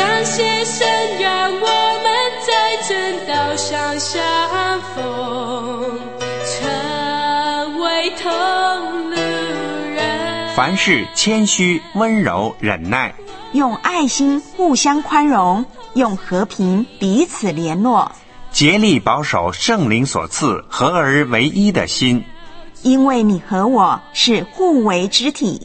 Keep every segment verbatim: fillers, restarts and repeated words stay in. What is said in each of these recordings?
感谢神让我们在正道上相逢，成为同路人。 凡事谦虚温柔忍耐， 用爱心互相宽容，用和平彼此联络， 竭力保守圣灵所赐合而为一的心， 因为你和我是互为肢体。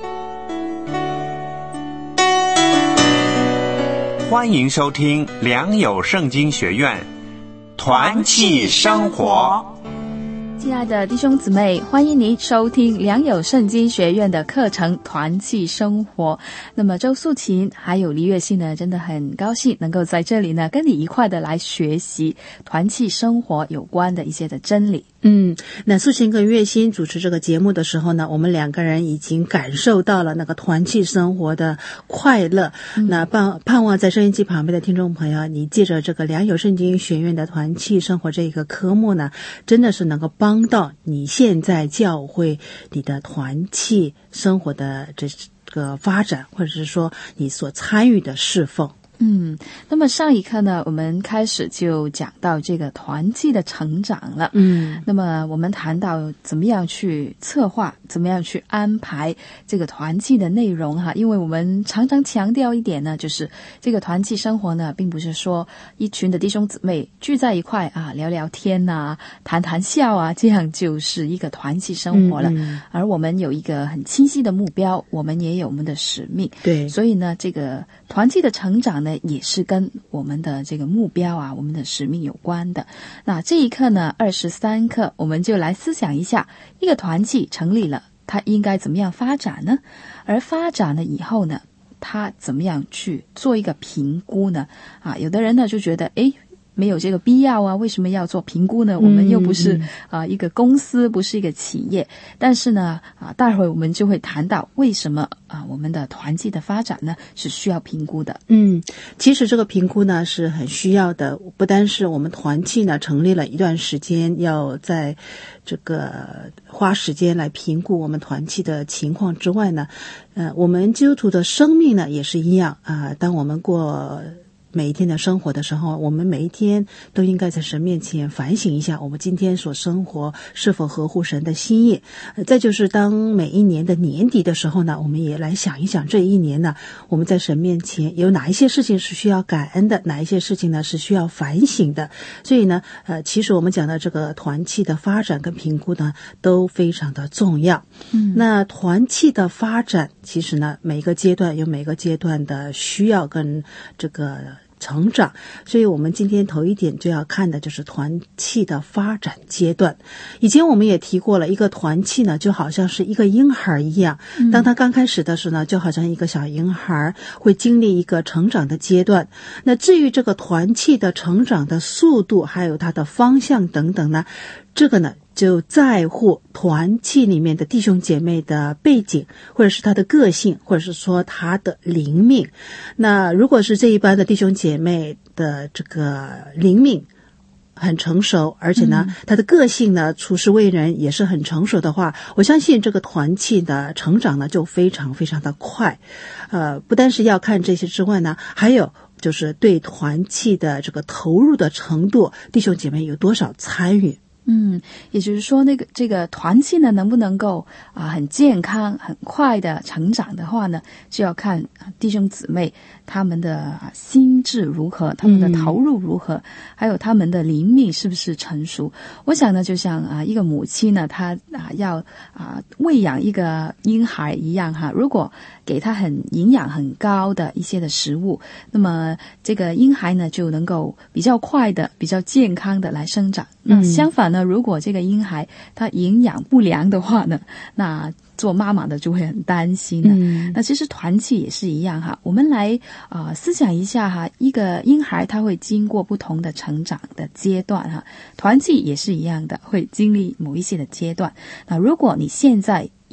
欢迎收听良友圣经学院团契生活。 亲爱的弟兄姊妹，欢迎您收听良友圣经学院的课程团契生活。那么周素琴还有黎月信呢，真的很高兴能够在这里呢跟你一块的来学习团契生活有关的一些的真理。 嗯，那素琴跟月心主持这个节目的时候呢，我们两个人已经感受到了那个团契生活的快乐。嗯、那盼盼望在收音机旁边的听众朋友，你借着这个良友圣经学院的团契生活这个科目呢，真的是能够帮到你现在教会你的团契生活的这个发展，或者是说你所参与的侍奉。 嗯，那么上一课呢，我们开始就讲到这个团契的成长了。嗯，那么我们谈到怎么样去策划，怎么样去安排这个团契的内容哈。因为我们常常强调一点呢，就是这个团契生活呢，并不是说一群的弟兄姊妹聚在一块啊，聊聊天啊，谈谈笑啊，这样就是一个团契生活了。嗯嗯，而我们有一个很清晰的目标，我们也有我们的使命。对，所以呢，这个团契的成长呢，也是跟我们的这个目标啊，我们的使命有关的。那这一课呢，二十三课，我们就来思想一下，一个团契成立了，它应该怎么样发展呢？而发展了以后呢，它怎么样去做一个评估呢？啊，有的人呢就觉得，诶，没有这个必要啊，为什么要做评估呢？我们又不是啊、呃、一个公司，不是一个企业。但是呢啊，待会我们就会谈到为什么啊我们的团契的发展呢是需要评估的。 嗯，其实这个评估呢是很需要的，不单是我们团契呢成立了一段时间，要在这个花时间来评估我们团契的情况之外呢，呃，我们基督徒的生命呢也是一样啊、呃，当我们过每一天的生活的时候，我们每一天都应该在神面前反省一下，我们今天所生活是否合乎神的心意。呃、再就是当每一年的年底的时候呢，我们也来想一想这一年呢，我们在神面前有哪一些事情是需要感恩的，哪一些事情呢是需要反省的。所以呢，呃，其实我们讲的这个团契的发展跟评估呢，都非常的重要。嗯，那团契的发展，其实呢，每个阶段有每个阶段的需要跟这个成长，所以我们今天头一点就要看的就是团契的发展阶段。以前我们也提过了，一个团契呢就好像是一个婴孩一样，当他刚开始的时候呢，就好像一个小婴孩会经历一个成长的阶段。那至于这个团契的成长的速度还有它的方向等等呢，这个呢就在乎团契里面的弟兄姐妹的背景，或者是他的个性，或者是说他的灵命。那如果是这一班的弟兄姐妹的这个灵命很成熟，而且呢、嗯、他的个性呢处事为人也是很成熟的话，我相信这个团契的成长呢就非常非常的快。呃，不单是要看这些之外呢，还有就是对团契的这个投入的程度，弟兄姐妹有多少参与。 嗯，也就是说，那个这个团契呢，能不能够啊很健康、很快的成长的话呢，就要看、啊、弟兄姊妹他们的、啊、心智如何，他们的投入如何，嗯、还有他们的灵命是不是成熟。我想呢，就像啊一个母亲呢，她啊要啊喂养一个婴孩一样哈，如果给他很营养很高的一些的食物，那么这个婴孩呢就能够比较快的、比较健康的来生长。那相反呢，如果这个婴孩他营养不良的话呢，那做妈妈的就会很担心了。嗯、那其实团契也是一样哈，我们来啊、呃、思想一下哈，一个婴孩他会经过不同的成长的阶段哈，团契也是一样的，会经历某一些的阶段。那如果你现在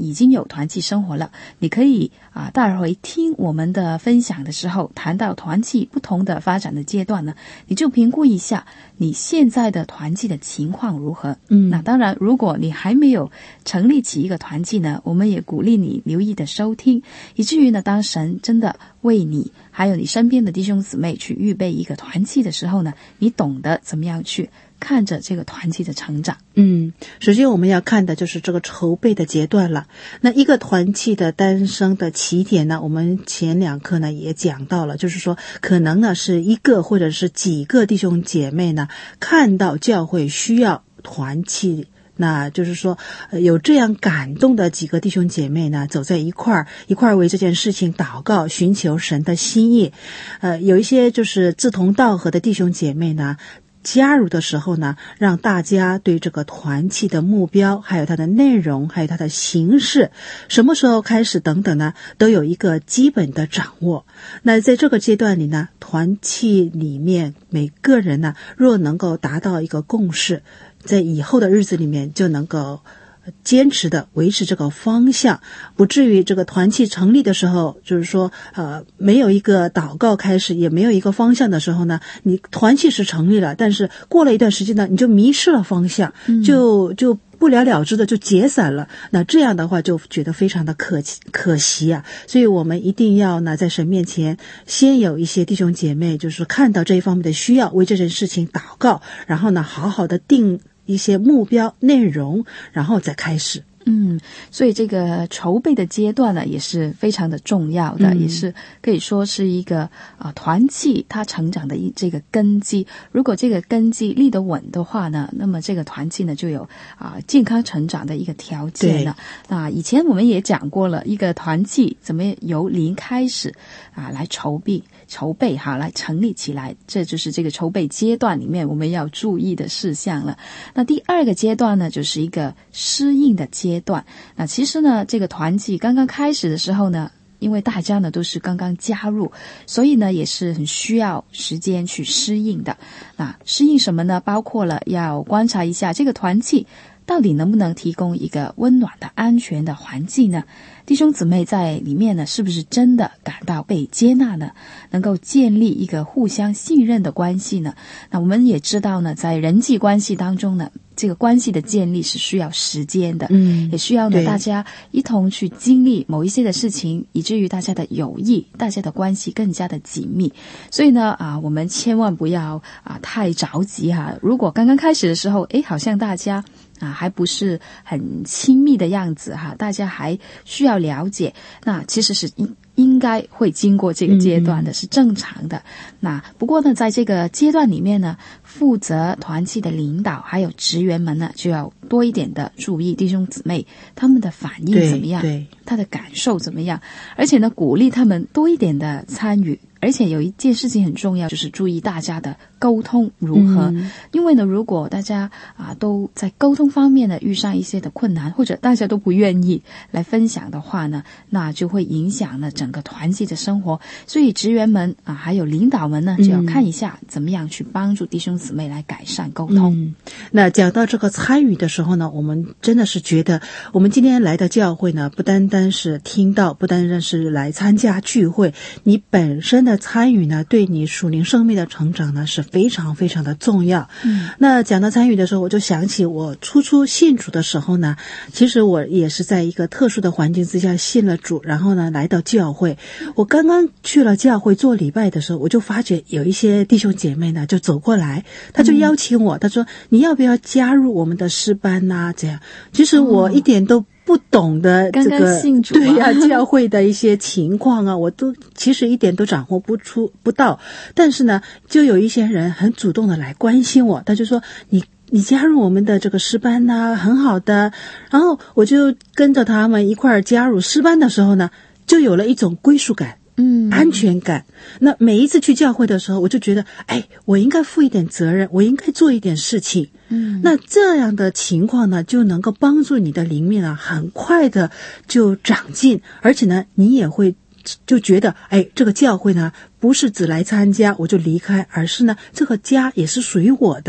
已经有团契生活了，你可以啊，待会听我们的分享的时候谈到团契不同的发展的阶段呢，你就评估一下你现在的团契的情况如何。嗯，那当然如果你还没有成立起一个团契呢，我们也鼓励你留意的收听，以至于呢当神真的为你还有你身边的弟兄姊妹去预备一个团契的时候呢，你懂得怎么样去看着这个团契的成长。 嗯，首先我们要看的就是这个筹备的阶段了。那一个团契的诞生的起点呢，我们前两课呢也讲到了，就是说可能呢是一个或者是几个弟兄姐妹呢看到教会需要团契，那就是说、呃、有这样感动的几个弟兄姐妹呢走在一块儿，一块儿为这件事情祷告，寻求神的心意。呃，有一些就是志同道合的弟兄姐妹呢加入的时候呢，让大家对这个团契的目标，还有它的内容，还有它的形式，什么时候开始等等呢，都有一个基本的掌握。那在这个阶段里呢，团契里面每个人呢，若能够达到一个共识，在以后的日子里面就能够坚持的维持这个方向，不至于这个团契成立的时候，就是说呃没有一个祷告开始，也没有一个方向的时候呢，你团契是成立了，但是过了一段时间呢，你就迷失了方向，嗯、就就不了了之的就解散了。那这样的话就觉得非常的可可惜啊。所以我们一定要呢在神面前先有一些弟兄姐妹就是看到这一方面的需要，为这件事情祷告，然后呢好好的定一些目标内容，然后再开始。 嗯，所以这个筹备的阶段呢，也是非常的重要的，嗯、也是可以说是一个啊、呃、团契它成长的一这个根基。如果这个根基立得稳的话呢，那么这个团契呢就有啊、呃、健康成长的一个条件了。那以前我们也讲过了，一个团契怎么由零开始啊来筹备筹备哈来成立起来，这就是这个筹备阶段里面我们要注意的事项了。那第二个阶段呢，就是一个适应的阶段。阶段，那其实呢，这个团契刚刚开始的时候呢，因为大家呢都是刚刚加入，所以呢也是很需要时间去适应的。那适应什么呢？包括了要观察一下这个团契到底能不能提供一个温暖的、安全的环境呢？弟兄姊妹在里面呢，是不是真的感到被接纳呢？能够建立一个互相信任的关系呢？那我们也知道呢，在人际关系当中呢，这个关系的建立是需要时间的，嗯，也需要呢大家一同去经历某一些的事情，以至于大家的友谊、大家的关系更加的紧密。所以呢，啊，我们千万不要啊太着急哈、啊。如果刚刚开始的时候，诶，好像大家啊还不是很亲密的样子哈、啊，大家还需要了解，那其实是应应该会经过这个阶段的，嗯、是正常的。那不过呢，在这个阶段里面呢，负责团契的领导还有职员们呢，就要多一点的注意弟兄姊妹他们的反应怎么样，他的感受怎么样，而且呢，鼓励他们多一点的参与。而且有一件事情很重要，就是注意大家的沟通如何。嗯、因为呢，如果大家啊都在沟通方面呢遇上一些的困难，或者大家都不愿意来分享的话呢，那就会影响了整个团契的生活。所以职员们啊，还有领导们呢，就要看一下怎么样去帮助弟兄姊妹来改善沟通。 嗯、那讲到这个参与的时候呢，我们真的是觉得，我们今天来的教会呢，不单单是听到，不单单是来参加聚会，你本身的参与呢，对你属灵生命的成长呢是非常非常的重要。嗯，那讲到参与的时候，我就想起我初初信主的时候呢，其实我也是在一个特殊的环境之下信了主，然后呢来到教会。我刚刚去了教会做礼拜的时候，我就发觉有一些弟兄姐妹呢就走过来，他就邀请我，嗯、他说你要不要加入我们的诗班啊？这样，其实我一点都不懂的这个刚刚信主对呀、啊、教会的一些情况啊，我都其实一点都掌握不出不到。但是呢，就有一些人很主动的来关心我，他就说你你加入我们的这个诗班啊，很好的。然后我就跟着他们一块儿加入诗班的时候呢，就有了一种归属感。嗯，安全感。那每一次去教会的时候，我就觉得，哎，我应该负一点责任，我应该做一点事情。嗯，那这样的情况呢，就能够帮助你的灵命啊，很快的就长进，而且呢，你也会就觉得，哎，这个教会呢，不是只来参加我就离开，而是呢，这个家也是属于我的。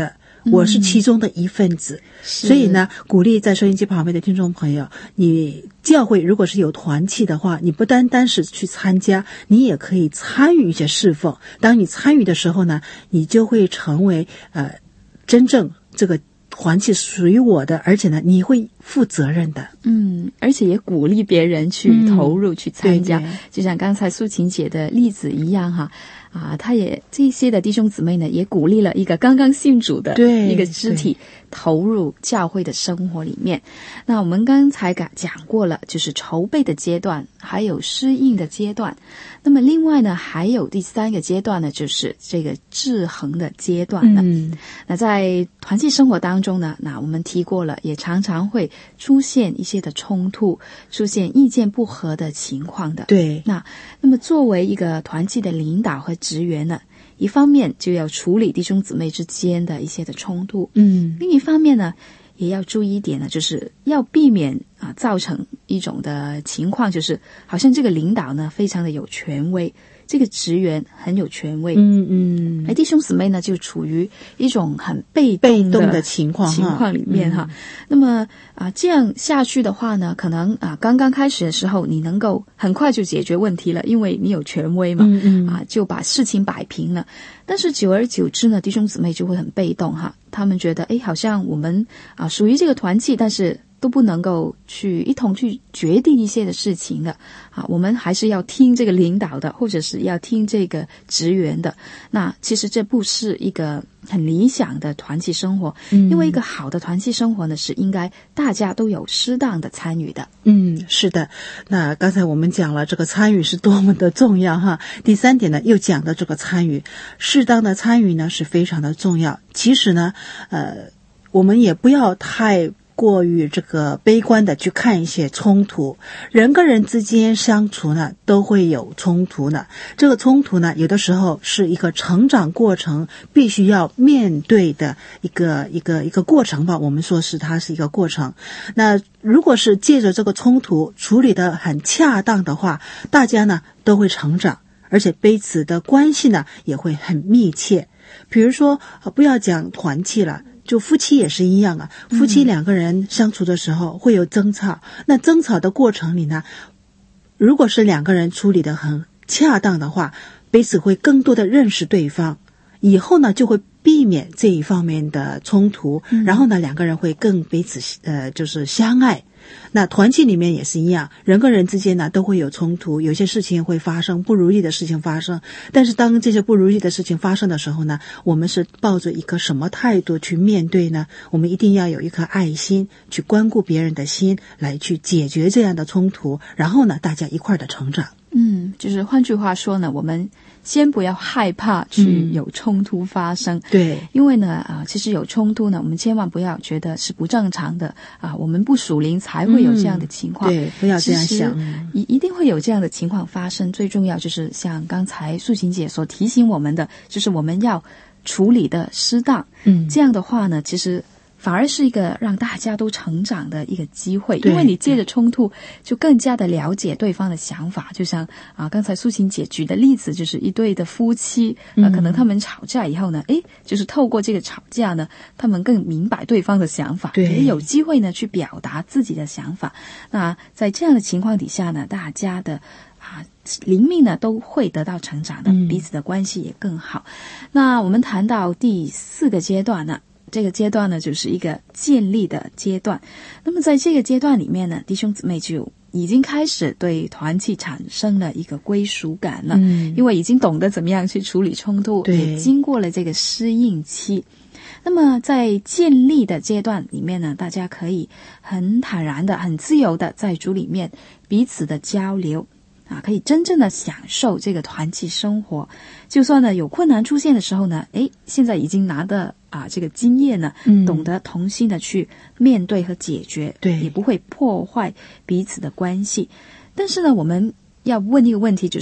我是其中的一份子。所以呢，鼓励在收音机旁边的听众朋友，你教会如果是有团契的话，你不单单是去参加，你也可以参与一些侍奉。当你参与的时候呢，你就会成为呃真正这个团契属于我的，而且呢你会负责任的。 嗯，而且也鼓励别人去投入、嗯、去参加，就像刚才素琴姐的例子一样哈。啊，他也这些的弟兄姊妹呢，也鼓励了一个刚刚信主的一个肢体投入教会的生活里面。那我们刚才讲过了，就是筹备的阶段，还有适应的阶段。那么另外呢，还有第三个阶段呢，就是这个制衡的阶段了。嗯，那在团契生活当中呢，那我们提过了，也常常会出现一些的冲突，出现意见不合的情况的。 对， 那那么作为一个团契的领导和职员呢，一方面就要处理弟兄姊妹之间的一些的冲突，嗯，另一方面呢，也要注意一点呢，就是要避免啊造成一种的情况，就是好像这个领导呢非常的有权威，这个职员很有权威，嗯嗯，而弟兄姊妹呢就处于一种很被动的被动的情况情况里面哈。嗯、那么啊这样下去的话呢，可能啊刚刚开始的时候你能够很快就解决问题了，因为你有权威嘛，嗯嗯啊就把事情摆平了。但是久而久之呢，弟兄姊妹就会很被动哈，他们觉得诶好像我们啊属于这个团契，但是都不能够去一同去决定一些的事情的啊，我们还是要听这个领导的，或者是要听这个职员的。那其实这不是一个很理想的团契生活，嗯，因为一个好的团契生活呢，是应该大家都有适当的参与的。 嗯，是的。那刚才我们讲了这个参与是多么的重要哈。第三点呢，又讲到这个参与，适当的参与呢是非常的重要。其实呢，呃，我们也不要太过于这个悲观的去看一些冲突，人跟人之间相处呢都会有冲突呢，这个冲突呢有的时候是一个成长过程必须要面对的一个一个一个过程吧，我们说是它是一个过程。那如果是借着这个冲突处理得很恰当的话，大家呢都会成长，而且彼此的关系呢也会很密切。比如说不要讲团契了，就夫妻也是一样啊，夫妻两个人相处的时候会有争吵，嗯、那争吵的过程里呢，如果是两个人处理得很恰当的话，彼此会更多的认识对方，以后呢就会避免这一方面的冲突，嗯、然后呢两个人会更彼此呃就是相爱。那团契里面也是一样，人跟人之间呢都会有冲突，有些事情会发生，不如意的事情发生。但是当这些不如意的事情发生的时候呢，我们是抱着一个什么态度去面对呢？我们一定要有一颗爱心，去关顾别人的心，来去解决这样的冲突，然后呢大家一块儿的成长。 嗯，就是换句话说呢，我们先不要害怕去有冲突发生， 嗯、对， 因为呢啊，其实有冲突呢，我们千万不要觉得是不正常的啊，我们不属灵才会有这样的情况， 嗯、对，不要这样想， 一一定会有这样的情况发生。最重要就是像刚才素琴姐所提醒我们的，就是我们要处理的适当，嗯，这样的话呢，其实反而是一个让大家都成长的一个机会，因为你借着冲突就更加的了解对方的想法。就像啊，刚才素琴姐举的例子，就是一对的夫妻，呃，可能他们吵架以后呢，诶，就是透过这个吵架呢，他们更明白对方的想法，也有机会呢去表达自己的想法。那在这样的情况底下呢，大家的啊灵命呢都会得到成长的，彼此的关系也更好。嗯、那我们谈到第四个阶段呢，这个阶段呢就是一个建立的阶段。那么在这个阶段里面呢，弟兄姊妹就已经开始对团契产生了一个归属感了，嗯、因为已经懂得怎么样去处理冲突，也经过了这个适应期。那么在建立的阶段里面呢，大家可以很坦然的、很自由的在主里面彼此的交流啊，可以真正的享受这个团契生活。就算呢有困难出现的时候呢，诶，现在已经拿的啊这个经验呢，嗯、懂得同心的去面对和解决， 对， 也不会破坏彼此的关系。但是呢，我们要问一个问题，就是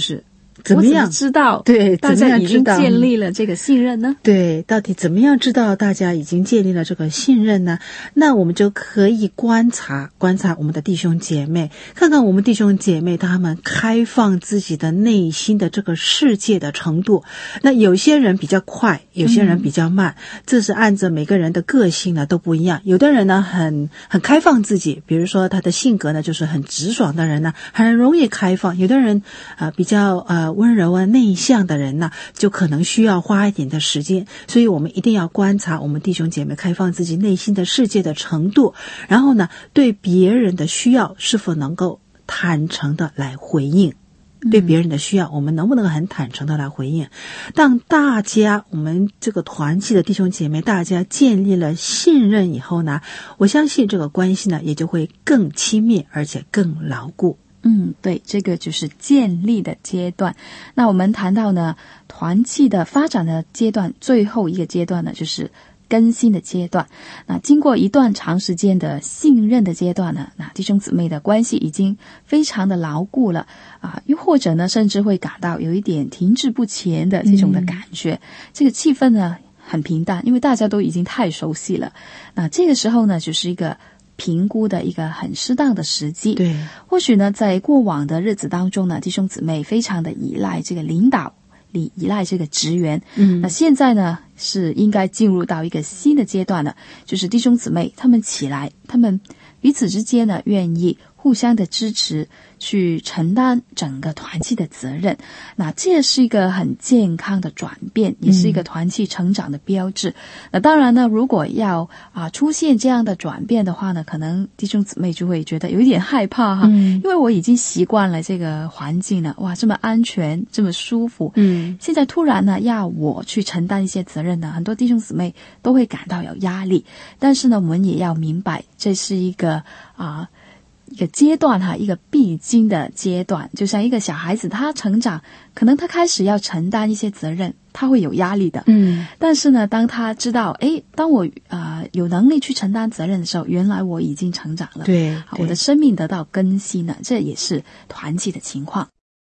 怎么样我怎么知道对大家已经怎么样知道建立了这个信任呢？ 对，到底怎么样知道大家已经建立了这个信任呢？那我们就可以观察观察我们的弟兄姐妹，看看我们弟兄姐妹他们开放自己的内心的这个世界的程度。那有些人比较快，有些人比较慢，嗯、这是按照每个人的个性呢都不一样。有的人呢很很开放自己，比如说他的性格呢就是很直爽的人呢，很容易开放。有的人啊、呃、比较呃温柔啊内向的人呢，就可能需要花一点的时间。所以我们一定要观察我们弟兄姐妹开放自己内心的世界的程度，然后呢对别人的需要是否能够坦诚的来回应，对别人的需要我们能不能很坦诚的来回应。当大家我们这个团契的弟兄姐妹大家建立了信任以后呢，我相信这个关系呢也就会更亲密而且更牢固。 嗯，对，这个就是建立的阶段。那我们谈到呢，团契的发展的阶段，最后一个阶段呢，就是更新的阶段。那经过一段长时间的信任的阶段呢，那弟兄姊妹的关系已经非常的牢固了啊，又或者呢，甚至会感到有一点停滞不前的这种的感觉。嗯、这个气氛呢很平淡，因为大家都已经太熟悉了。那这个时候呢，就是一个评估的一个很适当的时机。 对， 或许呢在过往的日子当中呢，弟兄姊妹非常的依赖这个领导，依赖这个职员。嗯，那现在呢是应该进入到一个新的阶段了，就是弟兄姊妹他们起来，他们彼此之间呢愿意互相的支持，去承担整个团契的责任。那这是一个很健康的转变，也是一个团契成长的标志。嗯、那当然呢，如果要啊出现这样的转变的话呢，可能弟兄姊妹就会觉得有一点害怕哈，嗯、因为我已经习惯了这个环境了，哇，这么安全，这么舒服。嗯，现在突然呢要我去承担一些责任呢，很多弟兄姊妹都会感到有压力。但是呢，我们也要明白，这是一个啊。一个阶段哈，一个必经的阶段，就像一个小孩子他成长，可能他开始要承担一些责任，他会有压力的。嗯，但是呢，当他知道，诶，当我啊、呃、有能力去承担责任的时候，原来我已经成长了， 对，对我的生命得到更新了，这也是团契的情况。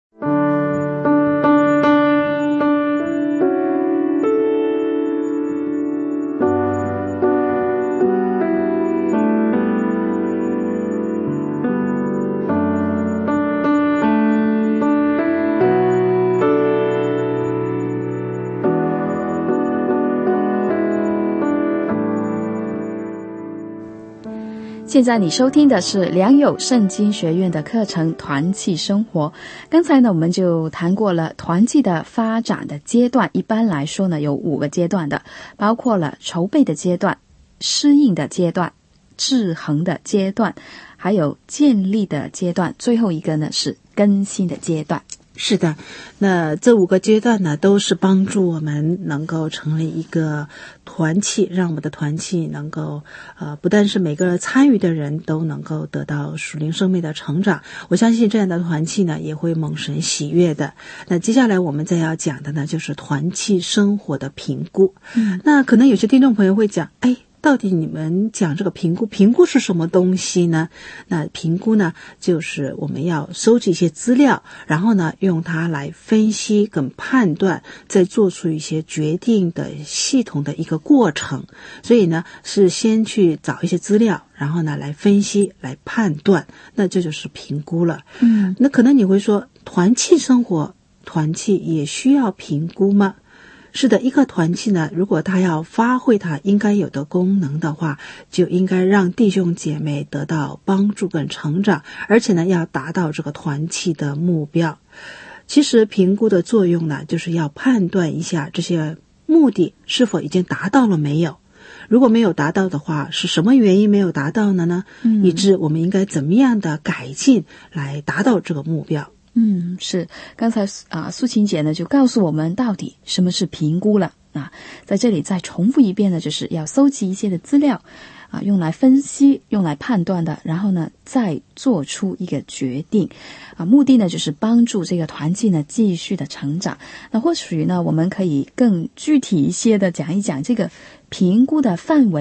现在你收听的是良友圣经学院的课程团契生活。刚才呢我们就谈过了团契的发展的阶段，一般来说呢有五个阶段的，包括了筹备的阶段、适应的阶段、制衡的阶段，还有建立的阶段，最后一个呢是更新的阶段。 是的，那这五个阶段呢，都是帮助我们能够成立一个团契，让我们的团契能够呃，不但是每个参与的人都能够得到属灵生命的成长，我相信这样的团契呢，也会蒙神喜悦的。那接下来我们再要讲的呢，就是团契生活的评估。嗯，那可能有些听众朋友会讲，哎，到底你们讲这个评估，评估是什么东西呢？那评估呢，就是我们要收集一些资料，然后呢，用它来分析跟判断，再做出一些决定的系统的一个过程。所以呢，是先去找一些资料，然后呢，来分析，来判断，那这就是评估了。嗯，那可能你会说，团契生活，团契也需要评估吗？是的，一个团契呢，如果它要发挥它应该有的功能的话，就应该让弟兄姐妹得到帮助跟成长，而且呢，要达到这个团契的目标。其实评估的作用呢，就是要判断一下这些目的是否已经达到了没有。如果没有达到的话，是什么原因没有达到呢呢？嗯，以致我们应该怎么样的改进来达到这个目标。 嗯，是，刚才啊，素琴姐呢就告诉我们到底什么是评估了啊，在这里再重复一遍呢，就是要搜集一些的资料啊，用来分析，用来判断的，然后呢再做出一个决定啊，目的呢就是帮助这个团契呢继续的成长。那或许呢我们可以更具体一些的讲一讲这个评估的范围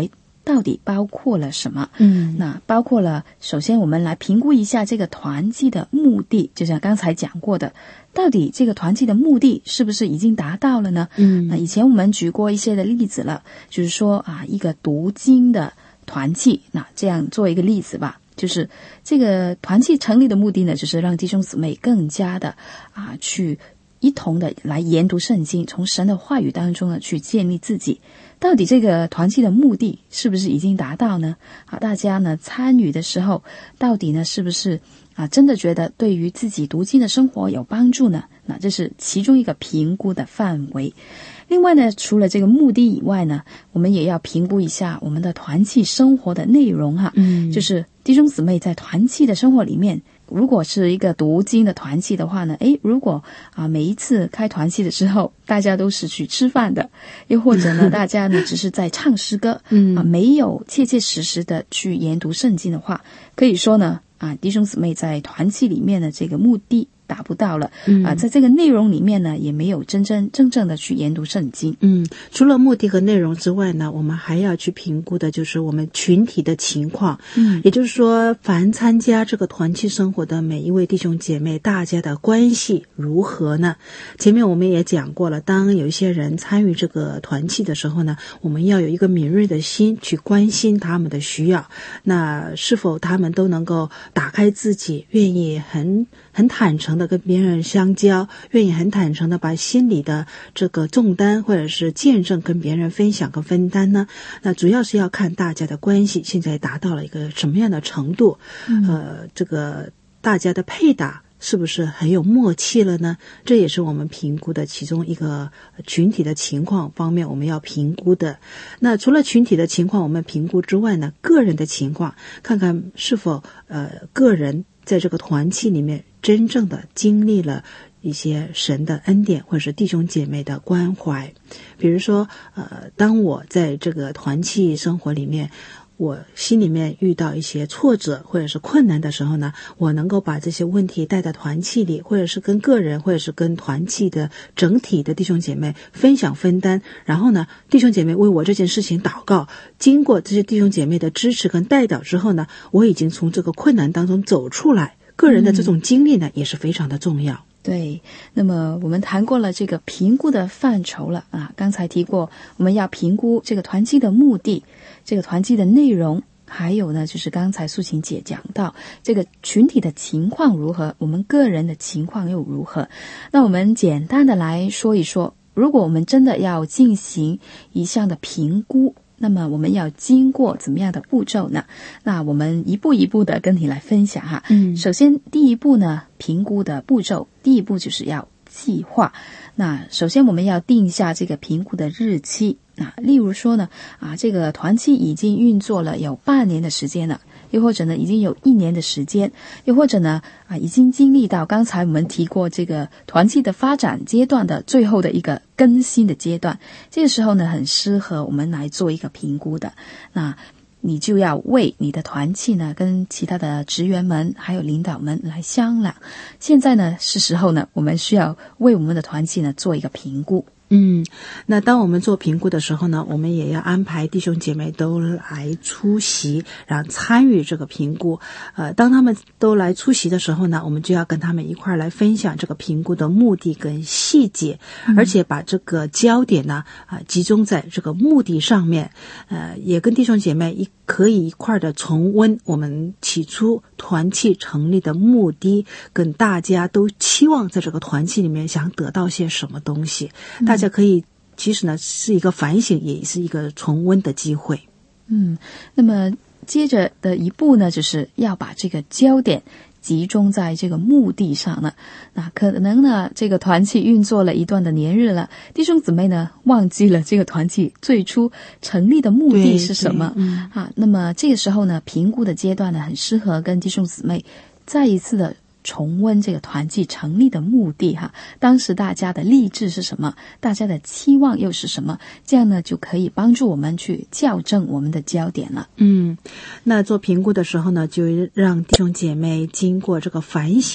到底包括了什么？ 嗯， 那包括了，首先我们来评估一下这个团契的目的，就像刚才讲过的，到底这个团契的目的是不是已经达到了呢？ 嗯， 那以前我们举过一些的例子了，就是说啊，一个读经的团契，那这样做一个例子吧。就是这个团契成立的目的呢，就是让弟兄姊妹更加的啊，去一同的来研读圣经，从神的话语当中呢去建立自己。到底这个团契的目的是不是已经达到呢？啊，大家呢参与的时候，到底呢是不是啊真的觉得对于自己读经的生活有帮助呢？那这是其中一个评估的范围。另外呢，除了这个目的以外呢，我们也要评估一下我们的团契生活的内容哈。 嗯， 就是弟兄姊妹在团契的生活里面，如果是一个读经的团契的话呢，诶，如果啊每一次开团契的时候，大家都是去吃饭的，又或者呢，大家呢只是在唱诗歌，嗯啊，没有切切实实的去研读圣经的话，可以说呢，啊弟兄姊妹在团契里面的这个目的达不到了，嗯啊，在这个内容里面呢，也没有真正真正的去研读圣经。 嗯，除了目的和内容之外呢，我们还要去评估的就是我们群体的情况。嗯，也就是说，凡参加这个团契生活的每一位弟兄姐妹，大家的关系如何呢？前面我们也讲过了，当有一些人参与这个团契的时候呢，我们要有一个敏锐的心去关心他们的需要。那是否他们都能够打开自己，愿意很很坦诚的跟别人相交，愿意很坦诚的把心里的这个重担或者是见证跟别人分享跟分担呢？那主要是要看大家的关系现在达到了一个什么样的程度，嗯、呃，这个大家的配搭是不是很有默契了呢？这也是我们评估的其中一个群体的情况方面我们要评估的。那除了群体的情况我们评估之外呢，个人的情况，看看是否呃个人在这个团契里面真正的经历了一些神的恩典，或者是弟兄姐妹的关怀。比如说呃，当我在这个团契生活里面，我心里面遇到一些挫折或者是困难的时候呢，我能够把这些问题带到团契里，或者是跟个人或者是跟团契的整体的弟兄姐妹分享分担，然后呢弟兄姐妹为我这件事情祷告，经过这些弟兄姐妹的支持跟带导之后呢，我已经从这个困难当中走出来。个人的这种经历呢、嗯、也是非常的重要。 对，那么我们谈过了这个评估的范畴了啊，刚才提过我们要评估这个团契的目的，这个团契的内容，还有呢就是刚才素琴姐讲到这个群体的情况如何，我们个人的情况又如何。那我们简单的来说一说，如果我们真的要进行一项的评估，那么我们要经过怎么样的步骤呢？那我们一步一步的跟你来分享哈。嗯，首先第一步呢，评估的步骤，第一步就是要计划。那首先我们要定下这个评估的日期。那例如说呢，啊，这个团契已经运作了有半年的时间了，又或者呢已经有一年的时间，又或者呢啊已经经历到刚才我们提过这个团契的发展阶段的最后的一个更新的阶段，这个时候呢很适合我们来做一个评估的。那你就要为你的团契呢跟其他的职员们还有领导们来商量，现在呢是时候呢我们需要为我们的团契呢做一个评估。 嗯，那当我们做评估的时候呢，我们也要安排弟兄姐妹都来出席，然后参与这个评估。呃，当他们都来出席的时候呢，我们就要跟他们一块儿来分享这个评估的目的跟细节，嗯、而且把这个焦点呢啊、呃、集中在这个目的上面。呃，也跟弟兄姐妹一可以一块儿的重温我们起初团契成立的目的，跟大家都期望在这个团契里面想得到些什么东西。嗯、大家可以其实呢是一个反省，也是一个重温的机会。 嗯，那么接着的一步呢，就是要把这个焦点集中在这个目的上了。那可能呢这个团契运作了一段的年日了，弟兄姊妹呢忘记了这个团契最初成立的目的是什么、嗯、啊？那么这个时候呢评估的阶段呢很适合跟弟兄姊妹再一次的重温这个团契成立的目的哈，当时大家的立志是什么，大家的期望又是什么，这样呢就可以帮助我们去校正我们的焦点了。 嗯，那做评估的时候呢，就让弟兄姐妹经过这个反省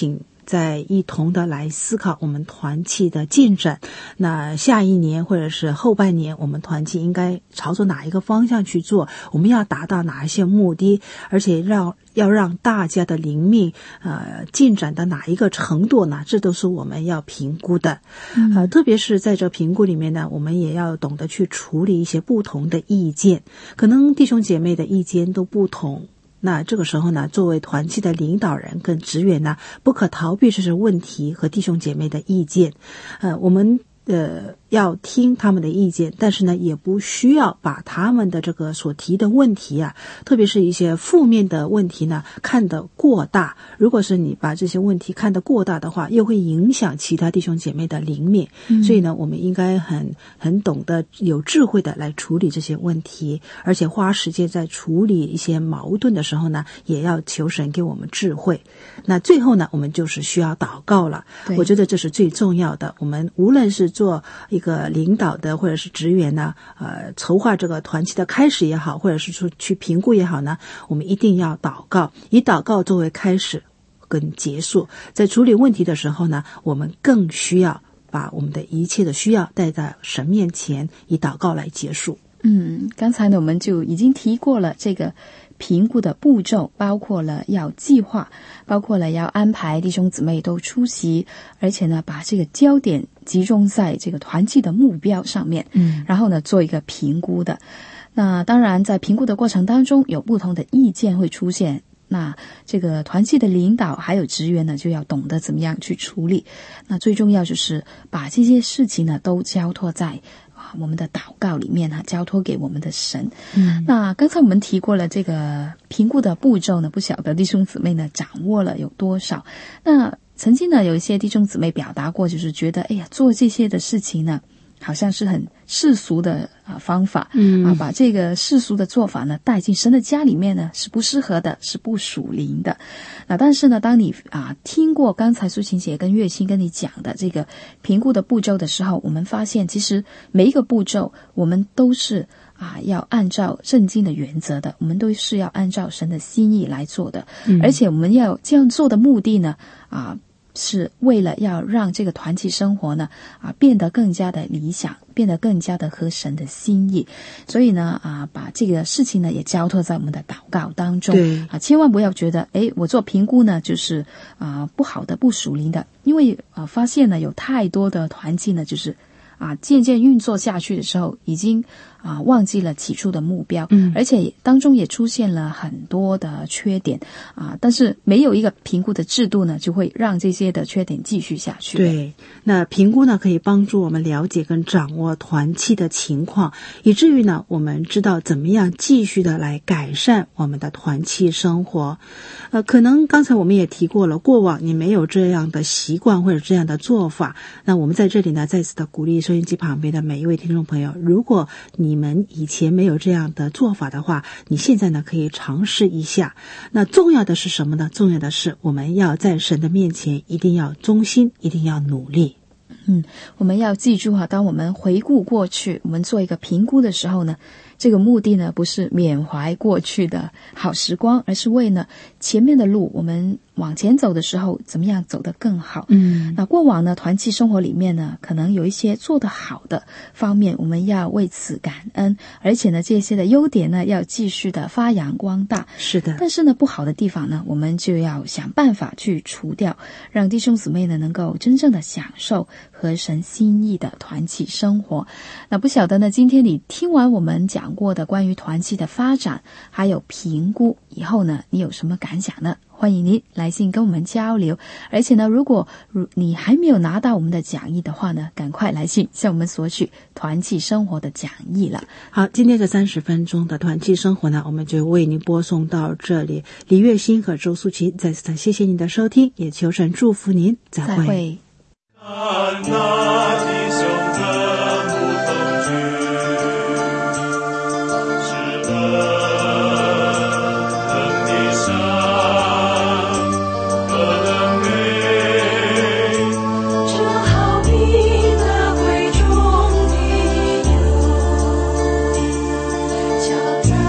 再一同的来思考我们团契的进展。那下一年或者是后半年，我们团契应该朝着哪一个方向去做？我们要达到哪一些目的？而且让要让大家的灵命呃进展到哪一个程度呢？这都是我们要评估的。嗯、呃，特别是在这评估里面呢，我们也要懂得去处理一些不同的意见，可能弟兄姐妹的意见都不同。那这个时候呢，作为团契的领导人跟职员呢，不可逃避这些问题和弟兄姐妹的意见。呃，我们呃要听他们的意见，但是呢，也不需要把他们的这个所提的问题啊，特别是一些负面的问题呢，看得过大。如果是你把这些问题看得过大的话，又会影响其他弟兄姐妹的灵命。嗯、所以呢，我们应该很很懂得有智慧的来处理这些问题，而且花时间在处理一些矛盾的时候呢，也要求神给我们智慧。那最后呢，我们就是需要祷告了。我觉得这是最重要的。我们无论是做一个领导的或者是职员呢，呃，筹划这个团契的开始也好，或者是说去评估也好呢，我们一定要祷告，以祷告作为开始跟结束。在处理问题的时候呢，我们更需要把我们的一切的需要带到神面前，以祷告来结束。 嗯，刚才呢我们就已经提过了这个评估的步骤，包括了要计划，包括了要安排弟兄姊妹都出席，而且呢把这个焦点集中在这个团契的目标上面，嗯，然后呢做一个评估的。那当然在评估的过程当中有不同的意见会出现，那这个团契的领导还有职员呢就要懂得怎么样去处理。那最重要就是把这些事情呢都交托在我们的祷告里面呢，交托给我们的神。嗯，那刚才我们提过了这个评估的步骤呢，不晓得弟兄姊妹呢掌握了有多少？那曾经呢有一些弟兄姊妹表达过，就是觉得哎呀，做这些的事情呢好像是很世俗的啊方法，嗯啊，把这个世俗的做法呢带进神的家里面呢是不适合的，是不属灵的。那但是呢，当你啊听过刚才苏琴姐跟月清跟你讲的这个评估的步骤的时候，我们发现其实每一个步骤我们都是啊要按照圣经的原则的，我们都是要按照神的心意来做的，嗯、而且我们要这样做的目的呢啊。是为了要让这个团契生活呢啊变得更加的理想，变得更加的合神的心意。所以呢啊把这个事情呢也交托在我们的祷告当中。对啊，千万不要觉得诶我做评估呢就是啊不好的不属灵的，因为啊发现呢有太多的团契呢就是啊渐渐运作下去的时候已经啊忘记了起初的目标，嗯，而且当中也出现了很多的缺点啊，但是没有一个评估的制度呢，就会让这些的缺点继续下去。 对，那评估呢可以帮助我们了解跟掌握团契的情况，以至于呢我们知道怎么样继续的来改善我们的团契生活。呃，可能刚才我们也提过了，过往你没有这样的习惯或者这样的做法，那我们在这里呢再次的鼓励收音机旁边的每一位听众朋友，如果你们以前没有这样的做法的话，你现在呢可以尝试一下。那重要的是什么呢？重要的是我们要在神的面前一定要忠心，一定要努力。 嗯，我们要记住哈，当我们回顾过去，我们做一个评估的时候呢，这个目的呢不是缅怀过去的好时光，而是为了前面的路我们往前走的时候怎么样走得更好。嗯，那过往呢团契生活里面呢可能有一些做得好的方面，我们要为此感恩，而且呢这些的优点呢要继续的发扬光大。 是的， 但是呢不好的地方呢我们就要想办法去除掉，让弟兄姊妹呢能够真正的享受合神心意的团契生活。那不晓得呢今天你听完我们讲过的关于团契的发展还有评估以后呢，你有什么感想呢？欢迎您来信跟我们交流。而且呢如果你还没有拿到我们的讲义的话呢，赶快来信向我们索取团契生活的讲义了。 好，今天这三十分钟的团契生活呢，我们就为您播送到这里。李月欣和周素琴再次谢谢您的收听，也求神祝福您，再会。 再会。 看那弟兄的牧童军，是恩的山，何等美！ 这好比那贵重的油，浇在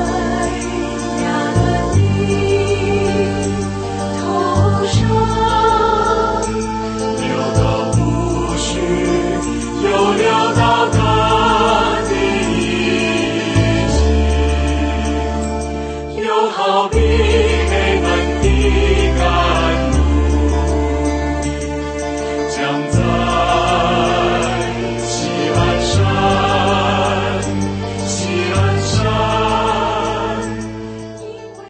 亚伦的头上。 到彼